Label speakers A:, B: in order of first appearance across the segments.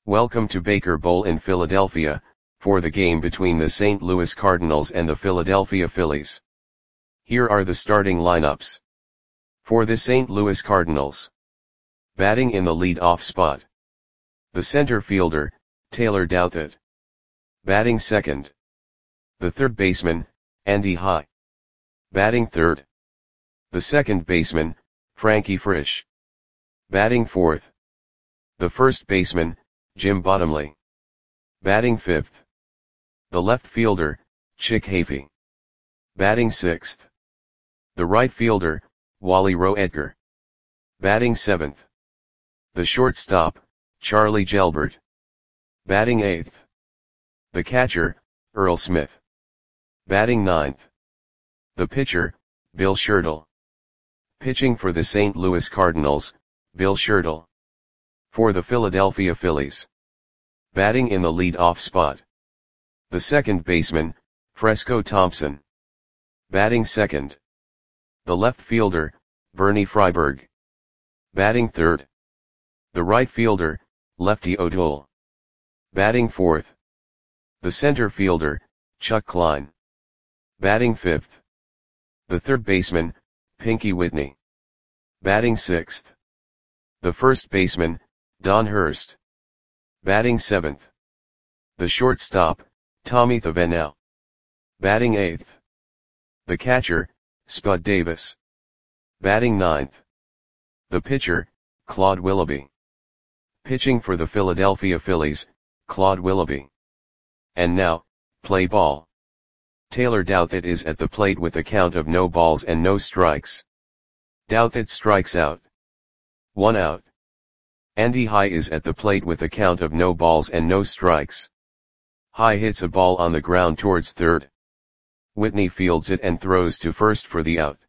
A: Welcome to Baker Bowl in Philadelphia, for the game between the St. Louis Cardinals and the Philadelphia Phillies. Here are the starting lineups. For the St. Louis Cardinals. Batting in the lead-off spot. The center fielder, Taylor Douthit. Batting second. The third baseman, Andy High. Batting third. The second baseman, Frankie Frisch. Batting fourth. The first baseman, Jim Bottomley. Batting fifth. The left fielder, Chick Hafey. Batting sixth. The right fielder, Wally Roedger. Batting seventh. The shortstop, Charlie Gelbert. Batting eighth. The catcher, Earl Smith. Batting ninth. The pitcher, Bill Shirtle. Pitching for the St. Louis Cardinals, Bill Shirtle. For the Philadelphia Phillies. Batting in the lead-off spot. The second baseman, Fresco Thompson. Batting second. The left fielder, Bernie Freiberg. Batting third. The right fielder, Lefty O'Toole. Batting fourth. The center fielder, Chuck Klein. Batting fifth. The third baseman, Pinky Whitney. Batting sixth. The first baseman, Don Hurst. Batting seventh. The shortstop, Tommy Thavenau. Batting eighth. The catcher, Spud Davis. Batting ninth. The pitcher, Claude Willoughby. Pitching for the Philadelphia Phillies, Claude Willoughby. And now, play ball. Taylor Douthit is at the plate with a count of no balls and no strikes. Douthit strikes out. 1 out. Andy High is at the plate with a count of no balls and no strikes. High hits a ball on the ground towards third. Whitney fields it and throws to first for the out.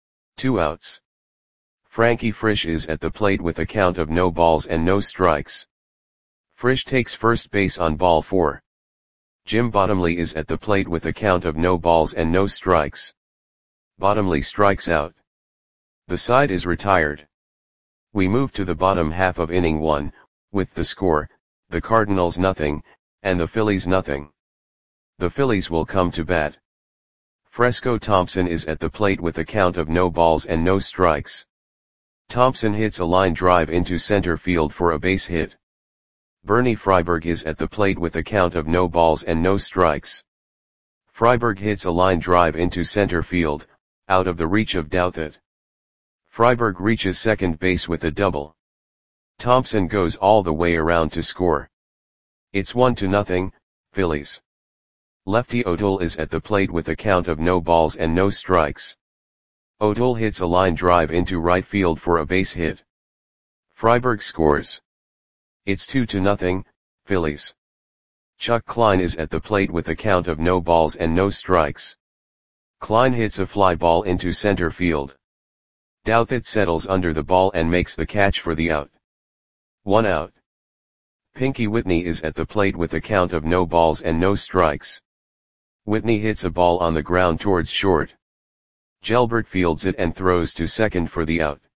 A: 2 outs. Frankie Frisch is at the plate with a count of no balls and no strikes. Frisch takes first base on ball 4. Jim Bottomley is at the plate with a count of no balls and no strikes. Bottomley strikes out. The side is retired. We move to the bottom half of inning 1, with the score, the Cardinals nothing, and the Phillies nothing. The Phillies will come to bat. Fresco Thompson is at the plate with a count of no balls and no strikes. Thompson hits a line drive into center field for a base hit. Bernie Freiberg is at the plate with a count of no balls and no strikes. Freiberg hits a line drive into center field, out of the reach of Douthit. Freiberg reaches second base with a double. Thompson goes all the way around to score. It's 1-0, Phillies. Lefty O'Toole is at the plate with a count of no balls and no strikes. O'Toole hits a line drive into right field for a base hit. Freiberg scores. It's 2-0, Phillies. Chuck Klein is at the plate with a count of no balls and no strikes. Klein hits a fly ball into center field. Douthit settles under the ball and makes the catch for the out. 1 out. Pinky Whitney is at the plate with a count of no balls and no strikes. Whitney hits a ball on the ground towards short. Gelbert fields it and throws to second for the out.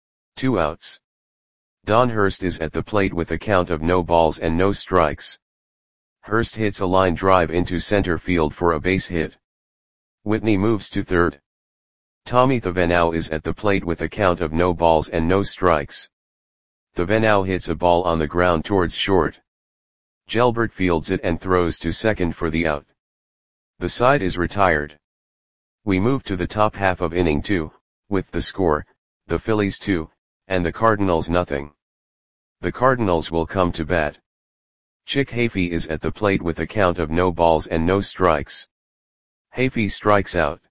A: 2 outs. Don Hurst is at the plate with a count of no balls and no strikes. Hurst hits a line drive into center field for a base hit. Whitney moves to third. Tommy Thavenau is at the plate with a count of no balls and no strikes. Thavenau hits a ball on the ground towards short. Gelbert fields it and throws to second for the out. The side is retired. We move to the top half of inning 2, with the score, the Phillies 2, and the Cardinals nothing. The Cardinals will come to bat. Chick Hafey is at the plate with a count of no balls and no strikes. Hafey strikes out.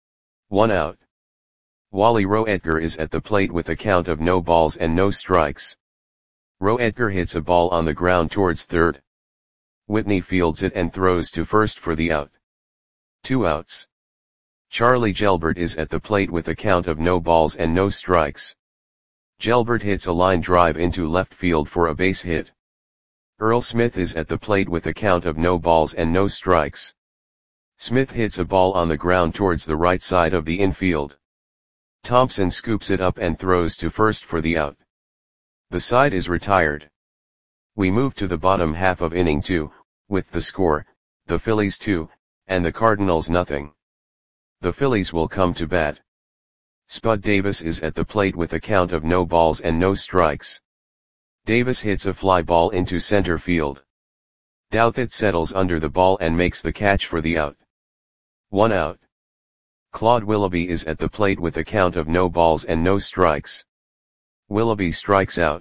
A: 1 out. Wally Roedger is at the plate with a count of no balls and no strikes. Roedger hits a ball on the ground towards third. Whitney fields it and throws to first for the out. 2 outs. Charlie Gelbert is at the plate with a count of no balls and no strikes. Gelbert hits a line drive into left field for a base hit. Earl Smith is at the plate with a count of no balls and no strikes. Smith hits a ball on the ground towards the right side of the infield. Thompson scoops it up and throws to first for the out. The side is retired. We move to the bottom half of inning 2, with the score, the Phillies 2, and the Cardinals nothing. The Phillies will come to bat. Spud Davis is at the plate with a count of no balls and no strikes. Davis hits a fly ball into center field. Douthit settles under the ball and makes the catch for the out. 1 out. Claude Willoughby is at the plate with a count of no balls and no strikes. Willoughby strikes out.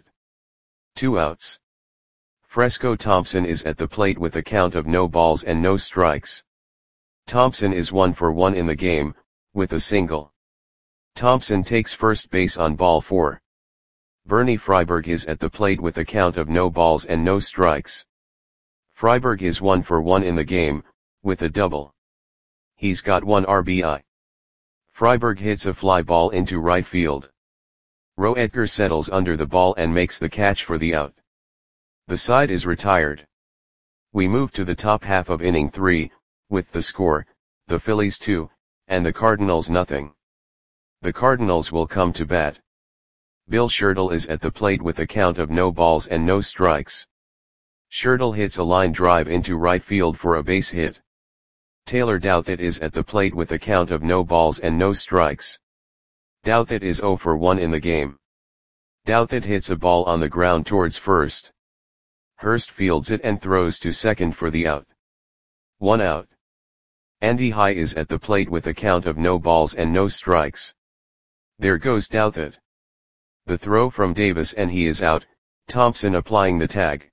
A: 2 outs. Fresco Thompson is at the plate with a count of no balls and no strikes. Thompson is 1 for 1 in the game, with a single. Thompson takes first base on ball 4. Bernie Freiberg is at the plate with a count of no balls and no strikes. Freiberg is 1 for 1 in the game, with a double. He's got 1 RBI. Freiberg hits a fly ball into right field. Roe Edgar settles under the ball and makes the catch for the out. The side is retired. We move to the top half of inning 3, with the score, the Phillies 2, and the Cardinals nothing. The Cardinals will come to bat. Bill Schertle is at the plate with a count of no balls and no strikes. Schertle hits a line drive into right field for a base hit. Taylor Douthit is at the plate with a count of no balls and no strikes. Douthit is 0 for 1 in the game. Douthit hits a ball on the ground towards first. Hurst fields it and throws to second for the out. 1 out. Andy High is at the plate with a count of no balls and no strikes. There goes Douthit. The throw from Davis and he is out, Thompson applying the tag.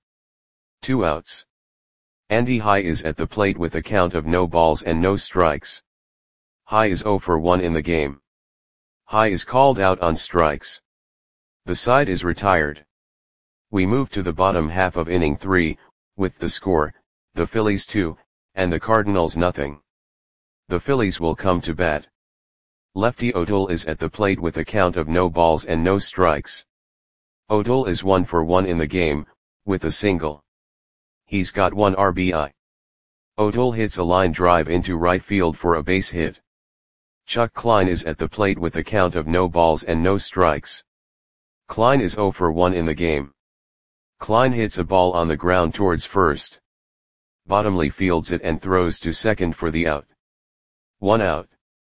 A: 2 outs. Andy High is at the plate with a count of no balls and no strikes. High is 0 for 1 in the game. High is called out on strikes. The side is retired. We move to the bottom half of inning 3, with the score, the Phillies 2, and the Cardinals nothing. The Phillies will come to bat. Lefty O'Toole is at the plate with a count of no balls and no strikes. O'Toole is 1 for 1 in the game, with a single. He's got 1 RBI. O'Toole hits a line drive into right field for a base hit. Chuck Klein is at the plate with a count of no balls and no strikes. Klein is 0 for 1 in the game. Klein hits a ball on the ground towards first. Bottomley fields it and throws to second for the out. 1 out.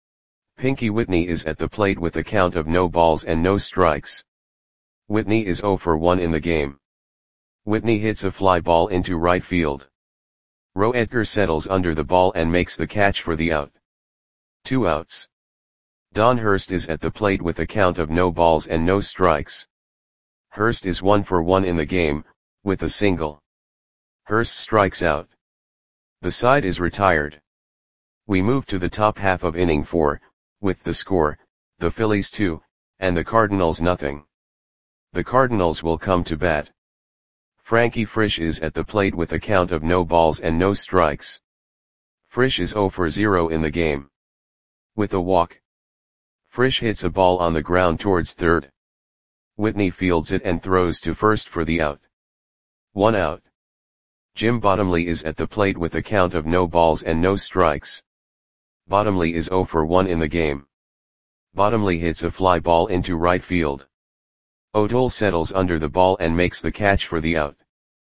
A: Pinky Whitney is at the plate with a count of no balls and no strikes. Whitney is 0 for 1 in the game. Whitney hits a fly ball into right field. Roe Edgar settles under the ball and makes the catch for the out. 2 outs. Don Hurst is at the plate with a count of no balls and no strikes. Hurst is 1 for 1 in the game, with a single. Hurst strikes out. The side is retired. We move to the top half of inning 4, with the score, the Phillies 2, and the Cardinals nothing. The Cardinals will come to bat. Frankie Frisch is at the plate with a count of no balls and no strikes. Frisch is 0 for 0 in the game. With a walk. Frisch hits a ball on the ground towards third. Whitney fields it and throws to first for the out. 1 out. Jim Bottomley is at the plate with a count of no balls and no strikes. Bottomley is 0 for 1 in the game. Bottomley hits a fly ball into right field. O'Toole settles under the ball and makes the catch for the out.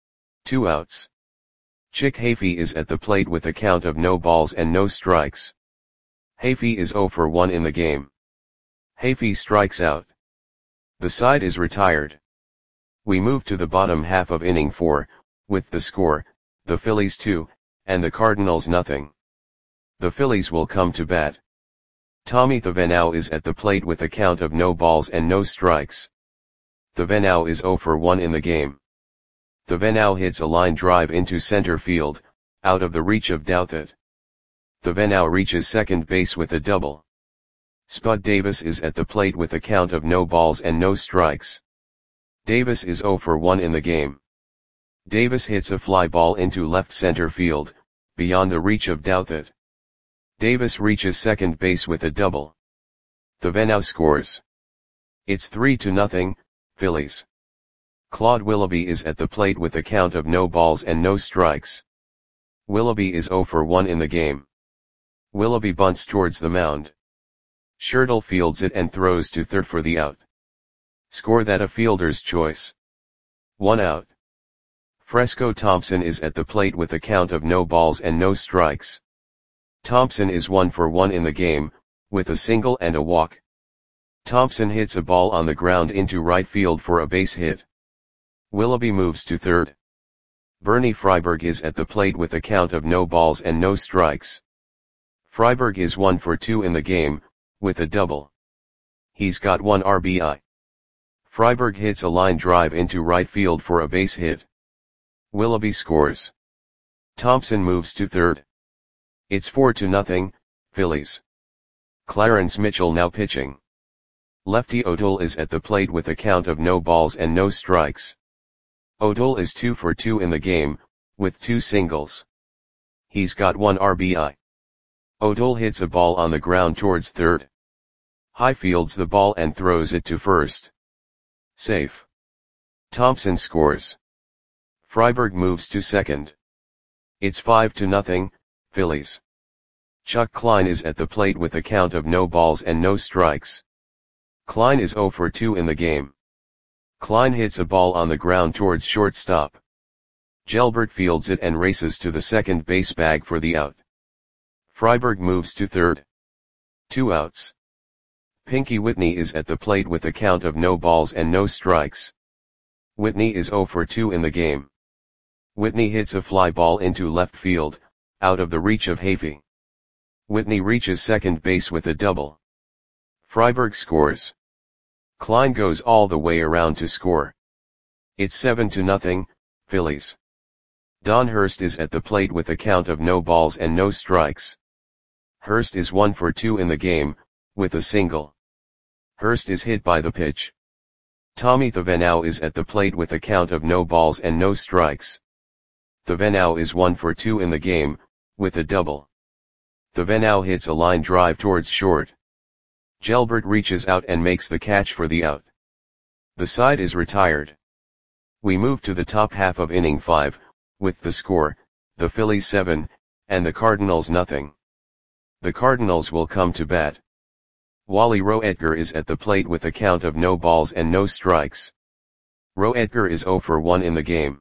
A: 2 outs. Chick Hafey is at the plate with a count of no balls and no strikes. Hafey is 0 for 1 in the game. Hafey strikes out. The side is retired. We move to the bottom half of inning 4, with the score, the Phillies 2, and the Cardinals nothing. The Phillies will come to bat. Tommy Thevenot is at the plate with a count of no balls and no strikes. Thevenot is 0 for 1 in the game. Thevenot hits a line drive into center field, out of the reach of Douthit. Thevenot reaches second base with a double. Spud Davis is at the plate with a count of no balls and no strikes. Davis is 0 for 1 in the game. Davis hits a fly ball into left center field, beyond the reach of Douthit. Davis reaches second base with a double. Thevenot scores. It's 3-0, Phillies. Claude Willoughby is at the plate with a count of no balls and no strikes. Willoughby is 0 for 1 in the game. Willoughby bunts towards the mound. Schertle fields it and throws to third for the out. Score that a fielder's choice. 1 out. Fresco Thompson is at the plate with a count of no balls and no strikes. Thompson is 1 for 1 in the game, with a single and a walk. Thompson hits a ball on the ground into right field for a base hit. Willoughby moves to third. Bernie Freiberg is at the plate with a count of no balls and no strikes. Freiberg is 1 for 2 in the game, with a double. He's got 1 RBI. Freiberg hits a line drive into right field for a base hit. Willoughby scores. Thompson moves to third. It's 4-0, Phillies. Clarence Mitchell now pitching. Lefty O'Toole is at the plate with a count of no balls and no strikes. O'Toole is 2 for 2 in the game, with 2 singles. He's got 1 RBI. O'Toole hits a ball on the ground towards third. High fields the ball and throws it to first. Safe. Thompson scores. Freiberg moves to second. It's 5-0, Phillies. Chuck Klein is at the plate with a count of no balls and no strikes. Klein is 0 for 2 in the game. Klein hits a ball on the ground towards shortstop. Gelbert fields it and races to the second base bag for the out. Freiberg moves to third. 2 outs. Pinky Whitney is at the plate with a count of no balls and no strikes. Whitney is 0 for 2 in the game. Whitney hits a fly ball into left field, out of the reach of Hafey. Whitney reaches second base with a double. Freiberg scores. Klein goes all the way around to score. It's 7-0, Phillies. Don Hurst is at the plate with a count of no balls and no strikes. Hurst is 1 for 2 in the game, with a single. Hurst is hit by the pitch. Tommy Thevenot is at the plate with a count of no balls and no strikes. Thevenot is 1 for 2 in the game, with a double. Thevenot hits a line drive towards short. Gelbert reaches out and makes the catch for the out. The side is retired. We move to the top half of inning 5, with the score, the Phillies 7, and the Cardinals nothing. The Cardinals will come to bat. Wally Roedger is at the plate with a count of no balls and no strikes. Roedger is 0 for 1 in the game.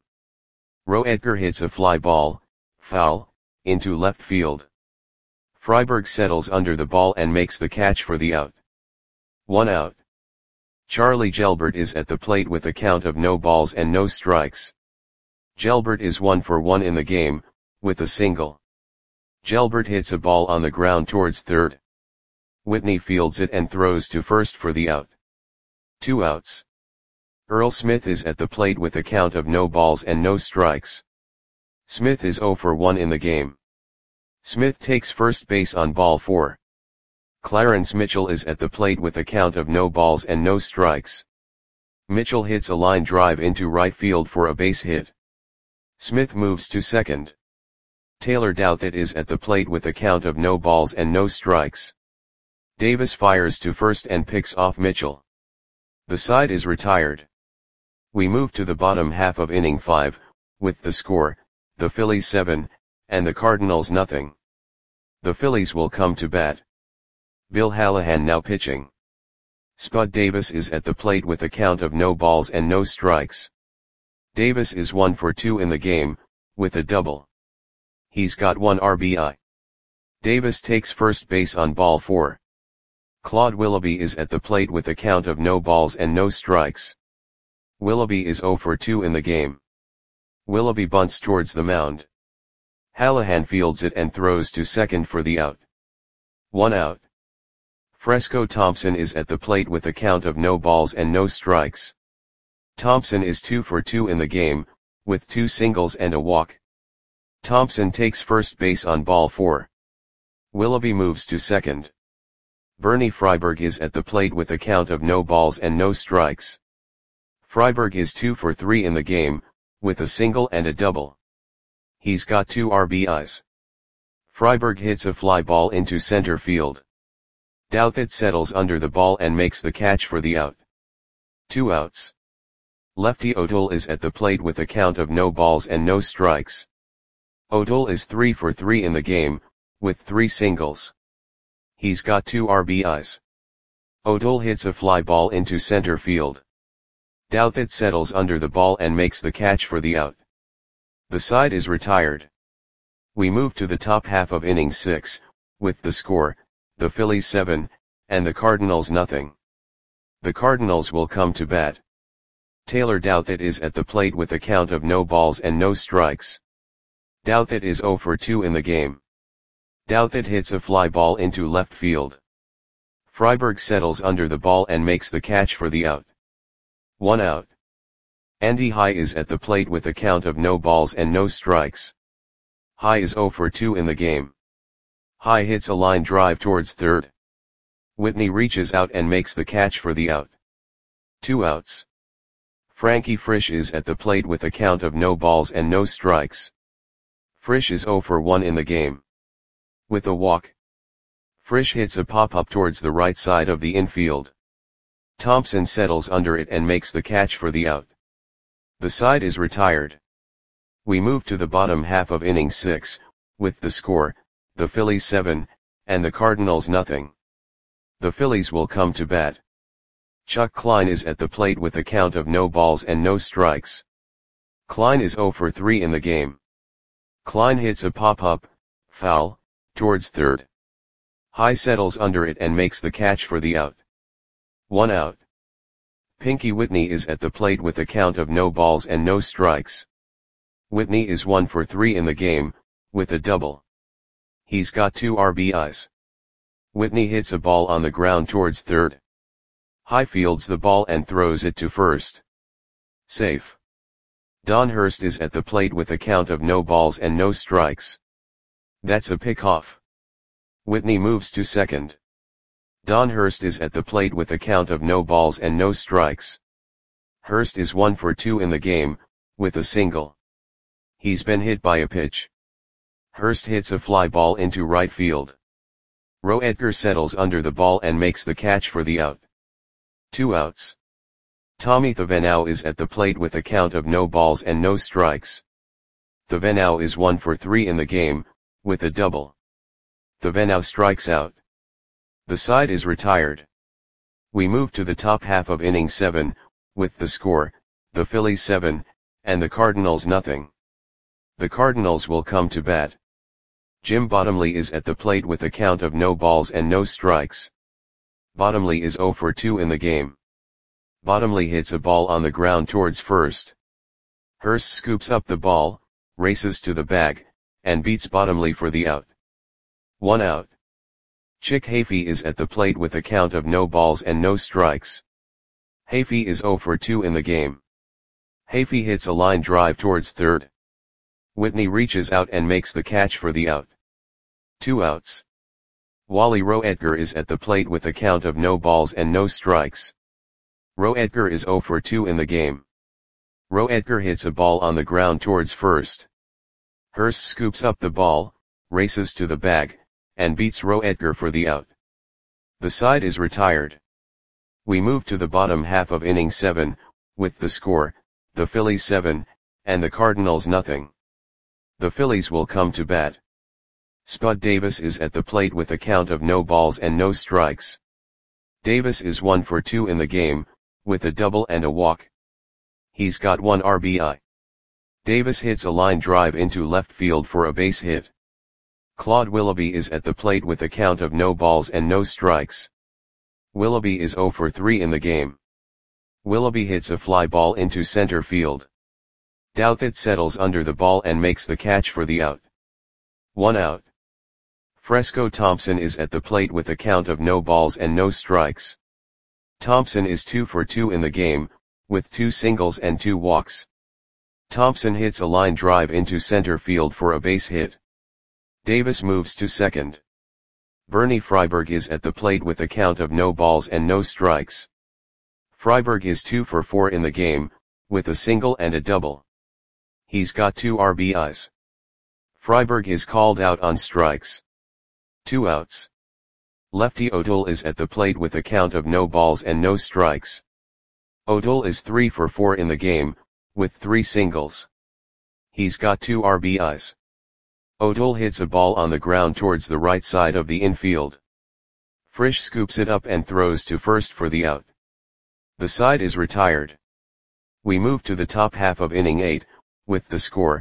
A: Roedger hits a fly ball, foul, into left field. Freiberg settles under the ball and makes the catch for the out. 1 out. Charlie Gelbert is at the plate with a count of no balls and no strikes. Gelbert is 1 for 1 in the game, with a single. Gelbert hits a ball on the ground towards third. Whitney fields it and throws to first for the out. 2 outs. Earl Smith is at the plate with a count of no balls and no strikes. Smith is 0 for 1 in the game. Smith takes first base on ball 4. Clarence Mitchell is at the plate with a count of no balls and no strikes. Mitchell hits a line drive into right field for a base hit. Smith moves to second. Taylor Douthit is at the plate with a count of no balls and no strikes. Davis fires to first and picks off Mitchell. The side is retired. We move to the bottom half of inning 5, with the score, the Phillies 7, and the Cardinals nothing. The Phillies will come to bat. Bill Hallahan now pitching. Spud Davis is at the plate with a count of no balls and no strikes. Davis is 1 for 2 in the game, with a double. He's got 1 RBI. Davis takes first base on ball 4. Claude Willoughby is at the plate with a count of no balls and no strikes. Willoughby is 0 for 2 in the game. Willoughby bunts towards the mound. Hallahan fields it and throws to second for the out. 1 out. Fresco Thompson is at the plate with a count of no balls and no strikes. Thompson is 2 for 2 in the game, with 2 singles and a walk. Thompson takes first base on ball 4. Willoughby moves to second. Bernie Freiberg is at the plate with a count of no balls and no strikes. Freiberg is 2 for 3 in the game, with a single and a double. He's got 2 RBIs. Freiberg hits a fly ball into center field. Douthit settles under the ball and makes the catch for the out. 2 outs. Lefty O'Toole is at the plate with a count of no balls and no strikes. O'Toole is 3 for 3 in the game, with 3 singles. He's got 2 RBIs. O'Toole hits a fly ball into center field. Douthit settles under the ball and makes the catch for the out. The side is retired. We move to the top half of inning 6, with the score, the Phillies 7, and the Cardinals nothing. The Cardinals will come to bat. Taylor Douthit is at the plate with a count of no balls and no strikes. Douthit is 0 for 2 in the game. Douthit hits a fly ball into left field. Freiberg settles under the ball and makes the catch for the out. 1 out. Andy High is at the plate with a count of no balls and no strikes. High is 0 for 2 in the game. High hits a line drive towards third. Whitney reaches out and makes the catch for the out. 2 outs. Frankie Frisch is at the plate with a count of no balls and no strikes. Frisch is 0 for 1 in the game. With a walk, Frisch hits a pop-up towards the right side of the infield. Thompson settles under it and makes the catch for the out. The side is retired. We move to the bottom half of inning 6, with the score, the Phillies 7, and the Cardinals nothing. The Phillies will come to bat. Chuck Klein is at the plate with a count of no balls and no strikes. Klein is 0 for 3 in the game. Klein hits a pop-up, foul, towards third. High settles under it and makes the catch for the out. 1 out. Pinky Whitney is at the plate with a count of no balls and no strikes. Whitney is 1 for 3 in the game, with a double. He's got 2 RBIs. Whitney hits a ball on the ground towards third. High fields the ball and throws it to first. Safe. Don Hurst is at the plate with a count of no balls and no strikes. That's a pickoff. Whitney moves to second. Don Hurst is at the plate with a count of no balls and no strikes. Hurst is 1 for 2 in the game, with a single. He's been hit by a pitch. Hurst hits a fly ball into right field. Roe Edgar settles under the ball and makes the catch for the out. 2 outs. Tommy Thavenau is at the plate with a count of no balls and no strikes. Thavenau is 1 for 3 in the game, with a double. Thavenau strikes out. The side is retired. We move to the top half of inning 7, with the score, the Phillies 7, and the Cardinals nothing. The Cardinals will come to bat. Jim Bottomley is at the plate with a count of no balls and no strikes. Bottomley is 0 for 2 in the game. Bottomley hits a ball on the ground towards first. Hurst scoops up the ball, races to the bag, and beats Bottomley for the out. 1 out. Chick Hafey is at the plate with a count of no balls and no strikes. Hafey is 0 for 2 in the game. Hafey hits a line drive towards third. Whitney reaches out and makes the catch for the out. 2 outs. Wally Roe Edgar is at the plate with a count of no balls and no strikes. Roe Edgar is 0 for 2 in the game. Roe Edgar hits a ball on the ground towards first. Hurst scoops up the ball, races to the bag, and beats Roe Edgar for the out. The side is retired. We move to the bottom half of inning 7, with the score, the Phillies 7, and the Cardinals nothing. The Phillies will come to bat. Spud Davis is at the plate with a count of no balls and no strikes. Davis is 1 for 2 in the game, with a double and a walk. He's got 1 RBI. Davis hits a line drive into left field for a base hit. Claude Willoughby is at the plate with a count of no balls and no strikes. Willoughby is 0 for 3 in the game. Willoughby hits a fly ball into center field. Douthit settles under the ball and makes the catch for the out. 1 out. Fresco Thompson is at the plate with a count of no balls and no strikes. Thompson is 2 for 2 in the game, with 2 singles and 2 walks. Thompson hits a line drive into center field for a base hit. Davis moves to second. Bernie Freiberg is at the plate with a count of no balls and no strikes. Freiberg is 2 for 4 in the game, with a single and a double. He's got 2 RBIs. Freiberg is called out on strikes. 2 outs. Lefty O'Toole is at the plate with a count of no balls and no strikes. O'Toole is 3 for 4 in the game, with 3 singles. He's got 2 RBIs. O'Toole hits a ball on the ground towards the right side of the infield. Frisch scoops it up and throws to first for the out. The side is retired. We move to the top half of inning 8, with the score,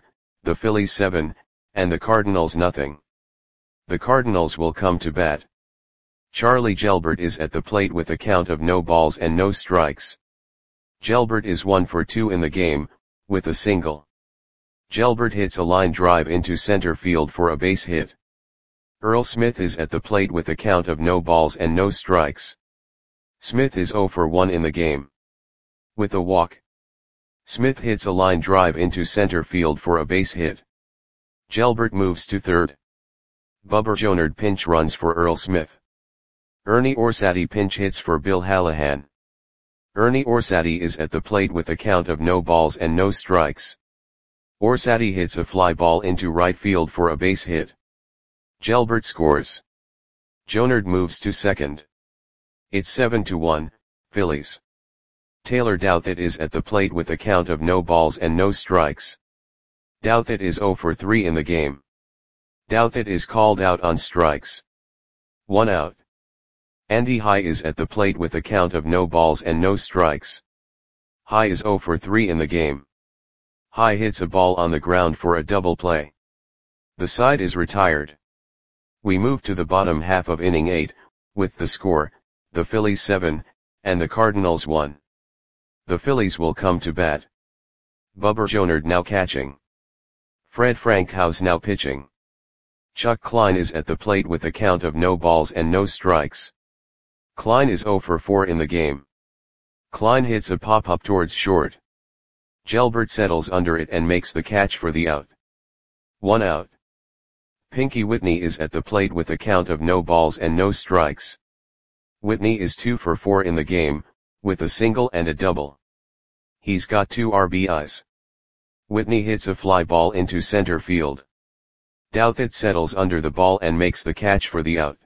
A: the Phillies 7, and the Cardinals nothing. The Cardinals will come to bat. Charlie Gelbert is at the plate with a count of no balls and no strikes. Gelbert is 1 for 2 in the game, with a single. Gelbert hits a line drive into center field for a base hit. Earl Smith is at the plate with a count of no balls and no strikes. Smith is 0 for 1 in the game. With a walk. Smith hits a line drive into center field for a base hit. Gelbert moves to third. Bubba Jonard pinch runs for Earl Smith. Ernie Orsatti pinch hits for Bill Hallahan. Ernie Orsatti is at the plate with a count of no balls and no strikes. Orsatti hits a fly ball into right field for a base hit. Gelbert scores. Jonard moves to second. It's 7-1, Phillies. Taylor Douthit is at the plate with a count of no balls and no strikes. Douthit is 0 for 3 in the game. Douthit is called out on strikes. 1 out. Andy High is at the plate with a count of no balls and no strikes. High is 0 for 3 in the game. High hits a ball on the ground for a double play. The side is retired. We move to the bottom half of inning 8, with the score, the Phillies 7, and the Cardinals 1. The Phillies will come to bat. Bubba Jonard now catching. Fred Frankhouse now pitching. Chuck Klein is at the plate with a count of no balls and no strikes. Klein is 0 for 4 in the game. Klein hits a pop-up towards short. Gelbert settles under it and makes the catch for the out. 1 out. Pinky Whitney is at the plate with a count of no balls and no strikes. Whitney is 2 for 4 in the game, with a single and a double. He's got 2 RBIs. Whitney hits a fly ball into center field. Douthit settles under the ball and makes the catch for the out.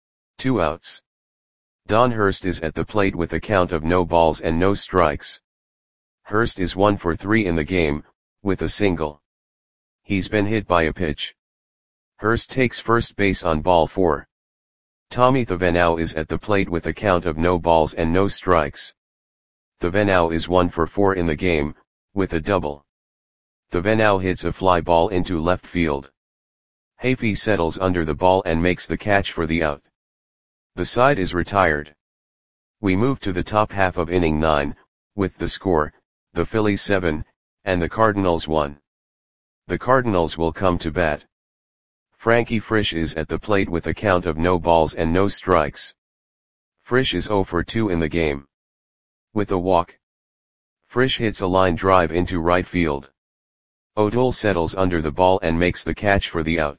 A: 2 outs. Don Hurst is at the plate with a count of no balls and no strikes. Hurst is 1 for 3 in the game, with a single. He's been hit by a pitch. Hurst takes first base on ball 4. Tommy Thavenau is at the plate with a count of no balls and no strikes. Thavenau is 1 for 4 in the game, with a double. Thavenau hits a fly ball into left field. Hafey settles under the ball and makes the catch for the out. The side is retired. We move to the top half of inning 9, with the score, the Phillies 7, and the Cardinals 1. The Cardinals will come to bat. Frankie Frisch is at the plate with a count of no balls and no strikes. Frisch is 0 for 2 in the game. With a walk. Frisch hits a line drive into right field. O'Toole settles under the ball and makes the catch for the out.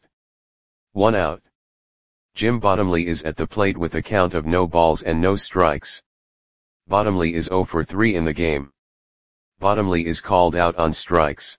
A: 1 out. Jim Bottomley is at the plate with a count of no balls and no strikes. Bottomley is 0 for 3 in the game. Bottomley is called out on strikes.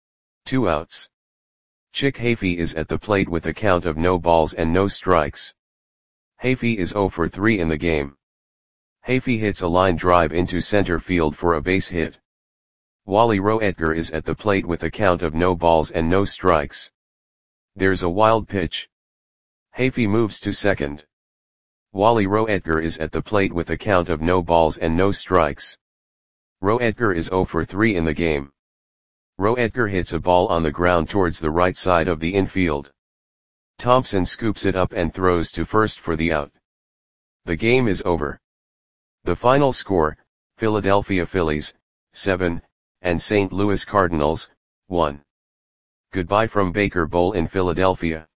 A: 2 outs. Chick Hafey is at the plate with a count of no balls and no strikes. Hafey is 0 for 3 in the game. Hafey hits a line drive into center field for a base hit. Wally Roetger is at the plate with a count of no balls and no strikes. There's a wild pitch. Hafey moves to second. Wally Roetger is at the plate with a count of no balls and no strikes. Roetger is 0 for 3 in the game. Roetger hits a ball on the ground towards the right side of the infield. Thompson scoops it up and throws to first for the out. The game is over. The final score, Philadelphia Phillies, 7, and St. Louis Cardinals, 1. Goodbye from Baker Bowl in Philadelphia.